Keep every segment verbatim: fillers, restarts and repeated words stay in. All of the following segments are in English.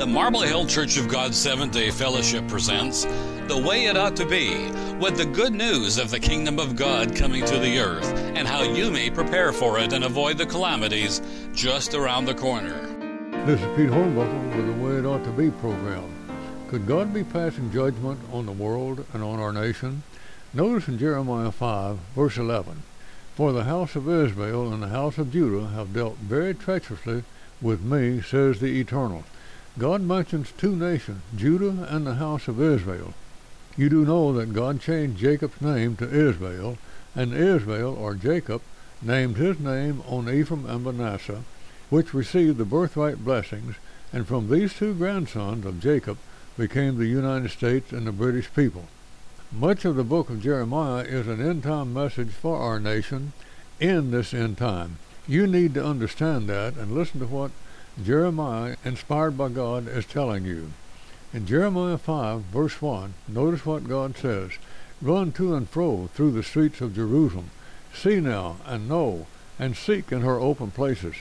The Marble Hill Church of God Seventh-day Fellowship presents The Way It Ought to Be, with the good news of the kingdom of God coming to the earth and how you may prepare for it and avoid the calamities just around the corner. This is Pete Hornbuckle with The Way It Ought to Be program. Could God be passing judgment on the world and on our nation? Notice in Jeremiah five, verse eleven, "For the house of Israel and the house of Judah have dealt very treacherously with me, says the Eternal." God mentions two nations, Judah and the house of Israel. You do know that God changed Jacob's name to Israel, and Israel, or Jacob, named his name on Ephraim and Manasseh, which received the birthright blessings, and from these two grandsons of Jacob became the United States and the British people. Much of the book of Jeremiah is an end-time message for our nation in this end time. You need to understand that and listen to what Jeremiah, inspired by God, is telling you. In Jeremiah five, verse one, notice what God says. "Run to and fro through the streets of Jerusalem. See now, and know, and seek in her open places.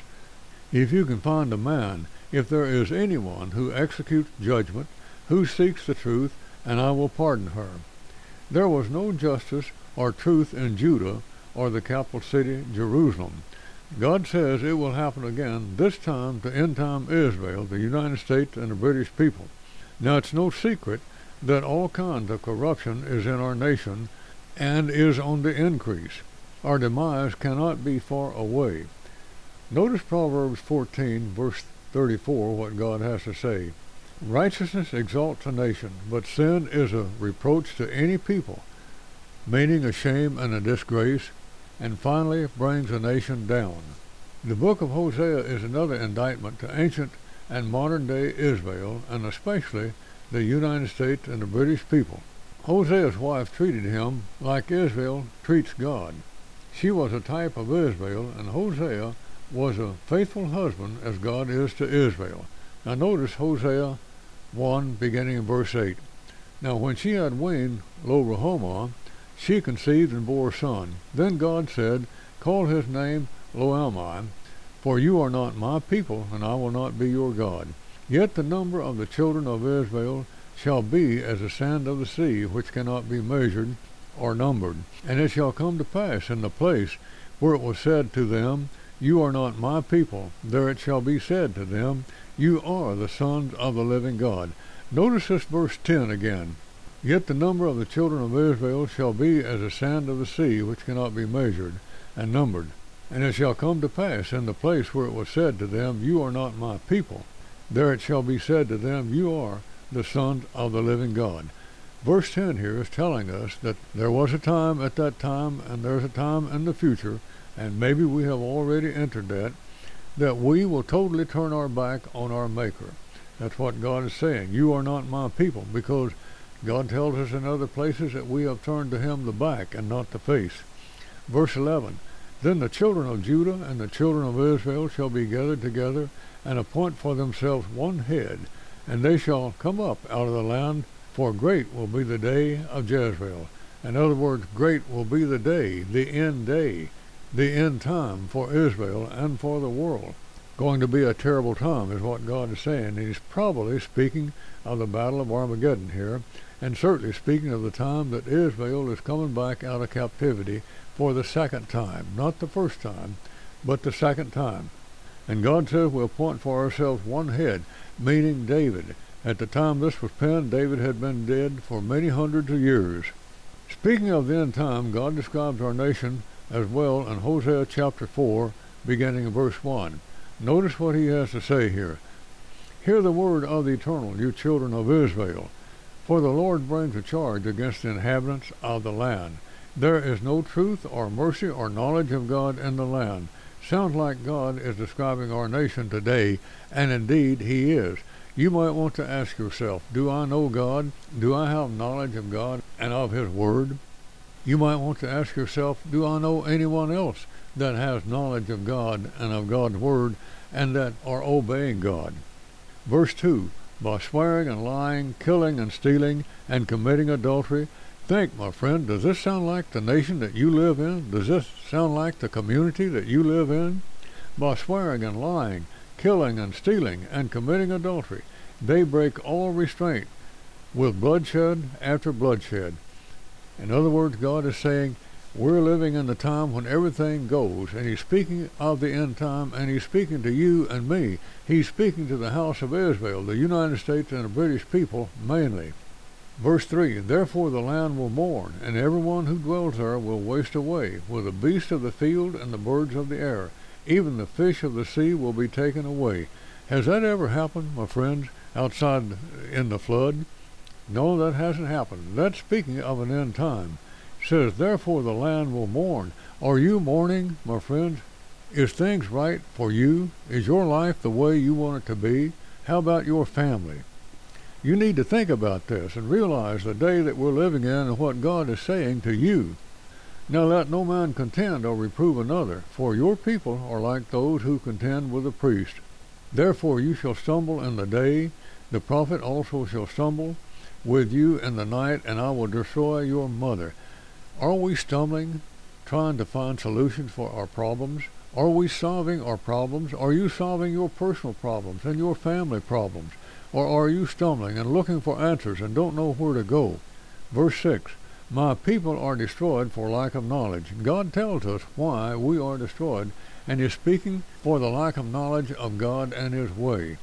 If you can find a man, if there is anyone who executes judgment, who seeks the truth, and I will pardon her." There was no justice or truth in Judah or the capital city, Jerusalem. God says it will happen again, this time to end-time Israel, the United States, and the British people. Now, it's no secret that all kinds of corruption is in our nation and is on the increase. Our demise cannot be far away. Notice Proverbs fourteen, verse thirty-four, what God has to say. "Righteousness exalts a nation, but sin is a reproach to any people, meaning a shame and a disgrace, and finally brings a nation down." The book of Hosea is another indictment to ancient and modern-day Israel, and especially the United States and the British people. Hosea's wife treated him like Israel treats God. She was a type of Israel, and Hosea was a faithful husband as God is to Israel. Now notice Hosea one, beginning in verse eight. "Now when she had weaned Lo-ruhamah, she conceived and bore a son. Then God said, Call his name Lo-ammi, for you are not my people, and I will not be your God. Yet the number of the children of Israel shall be as the sand of the sea, which cannot be measured or numbered. And it shall come to pass in the place where it was said to them, You are not my people, there it shall be said to them, You are the sons of the living God." Notice this verse ten again. "Yet the number of the children of Israel shall be as the sand of the sea, which cannot be measured and numbered. And it shall come to pass in the place where it was said to them, You are not my people, there it shall be said to them, You are the sons of the living God." Verse ten here is telling us that there was a time at that time, and there's a time in the future, and maybe we have already entered that, that we will totally turn our back on our Maker. That's what God is saying. You are not my people, because God tells us in other places that we have turned to him the back and not the face. Verse eleven, "Then the children of Judah and the children of Israel shall be gathered together, and appoint for themselves one head, and they shall come up out of the land, for great will be the day of Jezreel." In other words, great will be the day, the end day, the end time for Israel and for the world. Going to be a terrible time is what God is saying, and he's probably speaking of the Battle of Armageddon here, and certainly speaking of the time that Israel is coming back out of captivity for the second time, not the first time, but the second time. And God says we'll appoint for ourselves one head, meaning David. At the time this was penned, David had been dead for many hundreds of years. Speaking of the end time, God describes our nation as well in Hosea chapter four, beginning in verse one. Notice what he has to say here. "Hear the word of the Eternal, you children of Israel. For the Lord brings a charge against the inhabitants of the land. There is no truth or mercy or knowledge of God in the land." Sounds like God is describing our nation today, and indeed he is. You might want to ask yourself, do I know God? Do I have knowledge of God and of his word? You might want to ask yourself, do I know anyone else that has knowledge of God and of God's word and that are obeying God? Verse two, "By swearing and lying, killing and stealing, and committing adultery." Think, my friend, does this sound like the nation that you live in? Does this sound like the community that you live in? By swearing and lying, killing and stealing, and committing adultery. They break all restraint with bloodshed after bloodshed. In other words, God is saying, we're living in the time when everything goes, and he's speaking of the end time, and he's speaking to you and me. He's speaking to the house of Israel, the United States and the British people mainly. Verse three, therefore the land will mourn, and everyone who dwells there will waste away, with the beasts of the field and the birds of the air. Even the fish of the sea will be taken away. Has that ever happened, my friends, outside in the flood? No, that hasn't happened. That's speaking of an end time. It says, therefore the land will mourn. Are you mourning, my friends? Is things right for you? Is your life the way you want it to be? How about your family? You need to think about this and realize the day that we're living in and what God is saying to you. Now let no man contend or reprove another, for your people are like those who contend with the priest. Therefore you shall stumble in the day, the prophet also shall stumble with you in the night, and I will destroy your mother. Are we stumbling, trying to find solutions for our problems? Are we solving our problems? Are you solving your personal problems and your family problems? Or are you stumbling and looking for answers and don't know where to go? Verse six, my people are destroyed for lack of knowledge. God tells us why we are destroyed, and is speaking for the lack of knowledge of God and his way.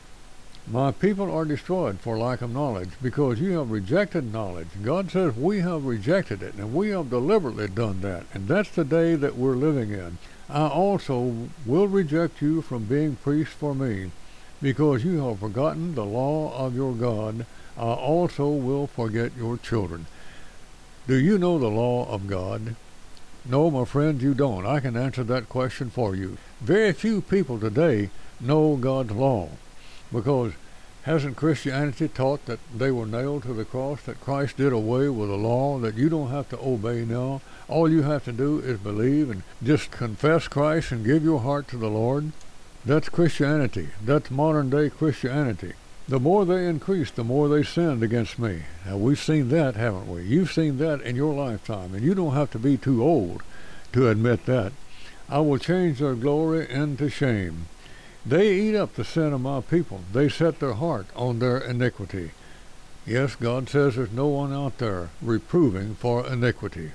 My people are destroyed for lack of knowledge, because you have rejected knowledge. God says we have rejected it, and we have deliberately done that, and that's the day that we're living in. I also will reject you from being priests for me, because you have forgotten the law of your God. I also will forget your children. Do you know the law of God? No, my friends, you don't. I can answer that question for you. Very few people today know God's law, because hasn't Christianity taught that they were nailed to the cross, that Christ did away with a law that you don't have to obey now? All you have to do is believe and just confess Christ and give your heart to the Lord. That's Christianity. That's modern-day Christianity. The more they increased, the more they sinned against me. Now, we've seen that, haven't we? You've seen that in your lifetime, and you don't have to be too old to admit that. I will change their glory into shame. They eat up the sin of my people. They set their heart on their iniquity. Yes, God says there's no one out there reproving for iniquity.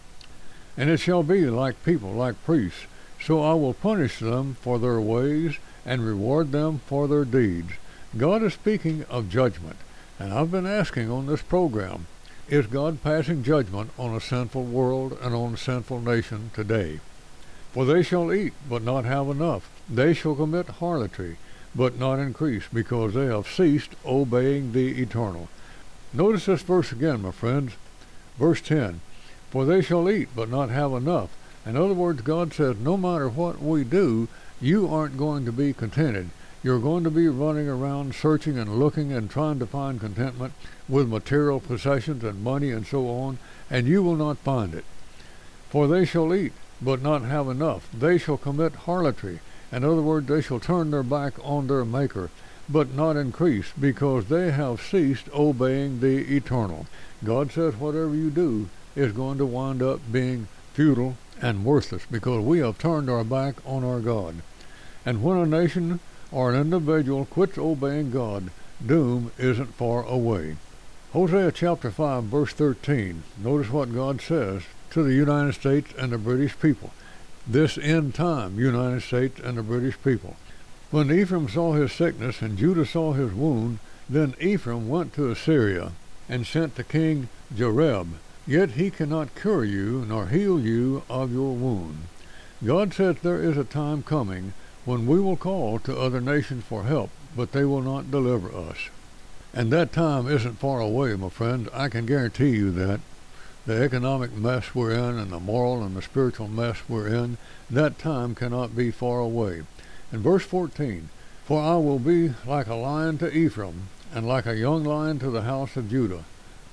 And it shall be like people, like priests. So I will punish them for their ways and reward them for their deeds. God is speaking of judgment, and I've been asking on this program, is God passing judgment on a sinful world and on a sinful nation today? For they shall eat, but not have enough. They shall commit harlotry, but not increase, because they have ceased obeying the Eternal. Notice this verse again, my friends. Verse ten, for they shall eat, but not have enough. In other words, God says, no matter what we do, you aren't going to be contented. You're going to be running around searching and looking and trying to find contentment with material possessions and money and so on, and you will not find it. For they shall eat, but not have enough. They shall commit harlotry. In other words, they shall turn their back on their Maker, but not increase, because they have ceased obeying the Eternal. God says whatever you do is going to wind up being futile and worthless, because we have turned our back on our God. And when a nation or an individual quits obeying God, doom isn't far away. Hosea chapter five, verse thirteen. Notice what God says to the United States and the British people. This end time, United States and the British people. When Ephraim saw his sickness and Judah saw his wound, then Ephraim went to Assyria and sent to King Jareb. Yet he cannot cure you nor heal you of your wound. God says there is a time coming when we will call to other nations for help, but they will not deliver us. And that time isn't far away, my friends. I can guarantee you that. The economic mess we're in and the moral and the spiritual mess we're in, that time cannot be far away. In verse fourteen, for I will be like a lion to Ephraim, and like a young lion to the house of Judah.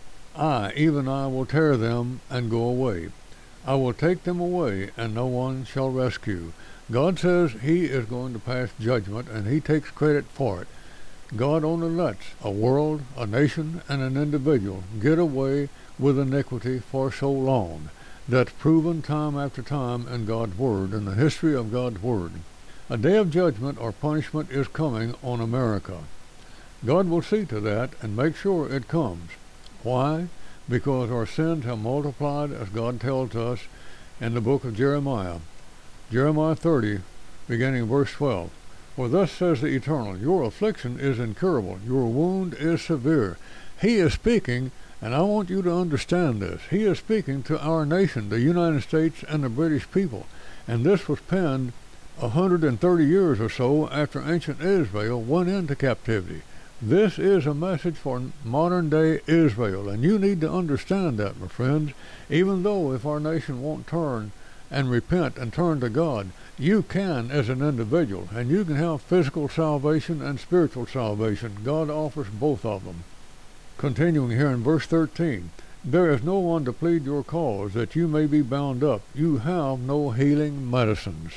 I, even I, will tear them and go away. I will take them away, and no one shall rescue. God says he is going to pass judgment, and he takes credit for it. God only lets a world, a nation, and an individual get away with iniquity for so long. That's proven time after time in God's Word, in the history of God's Word. A day of judgment or punishment is coming on America. God will see to that and make sure it comes. Why? Because our sins have multiplied, as God tells us in the book of Jeremiah. Jeremiah thirty, beginning verse twelve. For thus says the Eternal, your affliction is incurable, your wound is severe. He is speaking, and I want you to understand this. He is speaking to our nation, the United States and the British people. And this was penned a hundred and thirty years or so after ancient Israel went into captivity. This is a message for modern-day Israel, and you need to understand that, my friends. Even though if our nation won't turn and repent and turn to God, you can as an individual, and you can have physical salvation and spiritual salvation. God offers both of them. Continuing here in verse thirteen, there is no one to plead your cause, that you may be bound up. You have no healing medicines.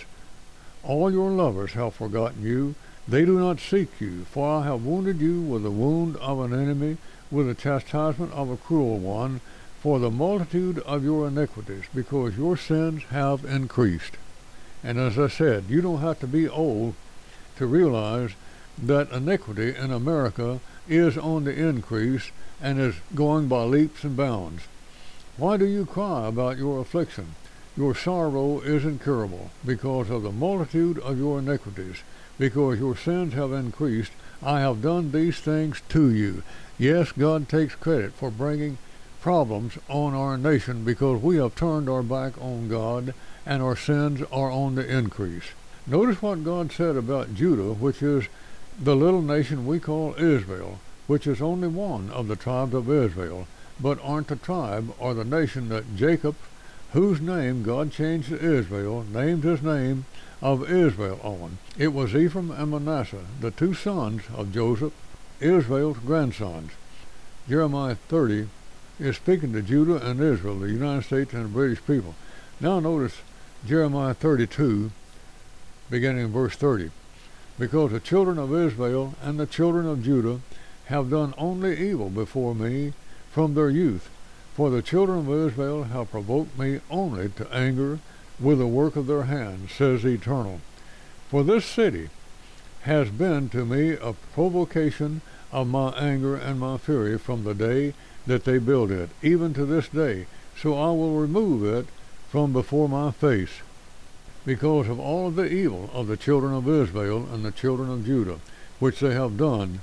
All your lovers have forgotten you. They do not seek you, for I have wounded you with the wound of an enemy, with the chastisement of a cruel one, for the multitude of your iniquities, because your sins have increased. And as I said, you don't have to be old to realize that iniquity in America is on the increase and is going by leaps and bounds. Why do you cry about your affliction? Your sorrow is incurable, because of the multitude of your iniquities. Because your sins have increased, I have done these things to you. Yes, God takes credit for bringing problems on our nation because we have turned our back on God and our sins are on the increase. Notice what God said about Judah, which is the little nation we call Israel, which is only one of the tribes of Israel, but aren't the tribe or the nation that Jacob, whose name God changed to Israel, named his name of Israel on. It was Ephraim and Manasseh, the two sons of Joseph, Israel's grandsons. Jeremiah thirty is speaking to Judah and Israel, the United States and the British people. Now notice Jeremiah thirty-two, beginning in verse thirty. Because the children of Israel and the children of Judah have done only evil before me from their youth. For the children of Israel have provoked me only to anger with the work of their hands, says the Eternal. For this city has been to me a provocation of my anger and my fury from the day that they built it, even to this day. So I will remove it from before my face, because of all of the evil of the children of Israel and the children of Judah, which they have done,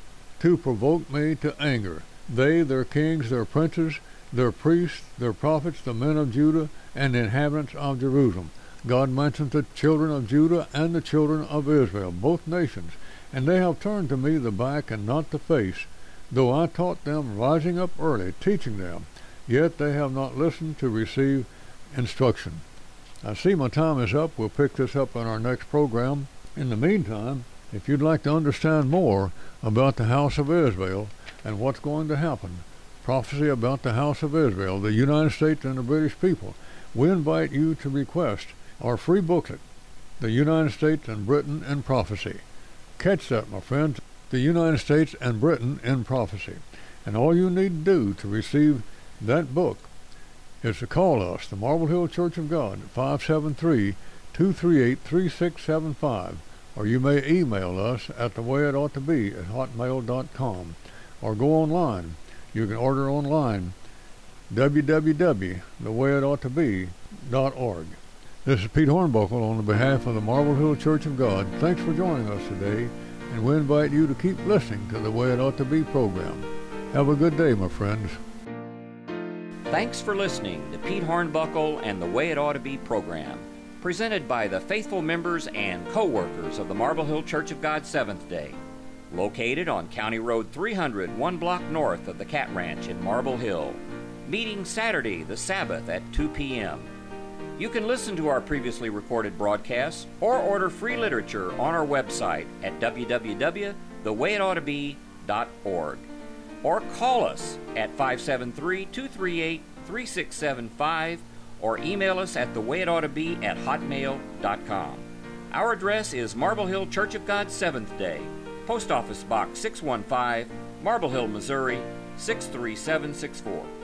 to provoke me to anger. They, their kings, their princes, their priests, their prophets, the men of Judah, and the inhabitants of Jerusalem. God mentions the children of Judah and the children of Israel, both nations, and they have turned to me the back and not the face, though I taught them rising up early, teaching them, yet they have not listened to receive instruction. I see my time is up. We'll pick this up in our next program. In the meantime, if you'd like to understand more about the house of Israel and what's going to happen, prophecy about the house of Israel, the United States and the British people, we invite you to request our free booklet, The United States and Britain in Prophecy. Catch that, my friends, The United States and Britain in Prophecy. And all you need to do to receive that book is to call us, the Marble Hill Church of God, at five seven three, two three eight, three six seven five, or you may email us at the way it ought to be at hotmail dot com, or go online. You can order online, w w w dot the way it ought to be dot org. This is Pete Hornbuckle on behalf of the Marble Hill Church of God. Thanks for joining us today, and we invite you to keep listening to the Way It Ought to Be program. Have a good day, my friends. Thanks for listening to Pete Hornbuckle and the Way It Ought to Be program, presented by the faithful members and co-workers of the Marble Hill Church of God Seventh Day, located on County Road three hundred, one block north of the Cat Ranch in Marble Hill, meeting Saturday the Sabbath at two p m You can listen to our previously recorded broadcasts or order free literature on our website at w w w dot the way it ought to be dot org. Or call us at five seven three, two three eight, three six seven five or email us at the way it ought to be at hotmail dot com. Our address is Marble Hill Church of God Seventh Day, Post Office Box six one five, Marble Hill, Missouri six three seven six four.